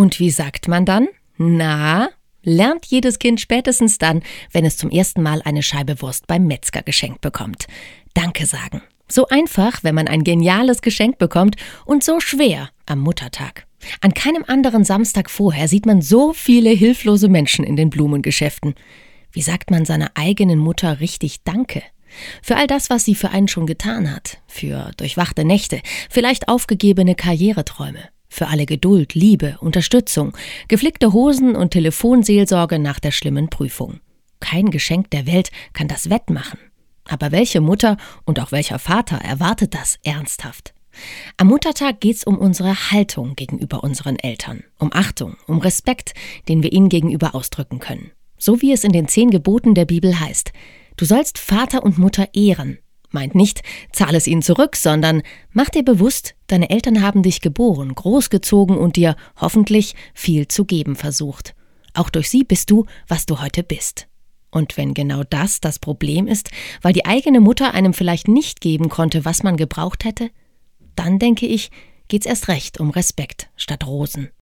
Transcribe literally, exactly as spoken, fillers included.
Und wie sagt man dann? Na, lernt jedes Kind spätestens dann, wenn es zum ersten Mal eine Scheibe Wurst beim Metzger geschenkt bekommt. Danke sagen. So einfach, wenn man ein geniales Geschenk bekommt, und so schwer am Muttertag. An keinem anderen Samstag vorher sieht man so viele hilflose Menschen in den Blumengeschäften. Wie sagt man seiner eigenen Mutter richtig Danke? Für all das, was sie für einen schon getan hat. Für durchwachte Nächte, vielleicht aufgegebene Karriereträume. Für alle Geduld, Liebe, Unterstützung, geflickte Hosen und Telefonseelsorge nach der schlimmen Prüfung. Kein Geschenk der Welt kann das wettmachen. Aber welche Mutter und auch welcher Vater erwartet das ernsthaft? Am Muttertag geht's um unsere Haltung gegenüber unseren Eltern, um Achtung, um Respekt, den wir ihnen gegenüber ausdrücken können. So wie es in den zehn Geboten der Bibel heißt: Du sollst Vater und Mutter ehren. Meint nicht, zahl es ihnen zurück, sondern mach dir bewusst, deine Eltern haben dich geboren, großgezogen und dir hoffentlich viel zu geben versucht. Auch durch sie bist du, was du heute bist. Und wenn genau das das Problem ist, weil die eigene Mutter einem vielleicht nicht geben konnte, was man gebraucht hätte, dann denke ich, geht's erst recht um Respekt statt Rosen.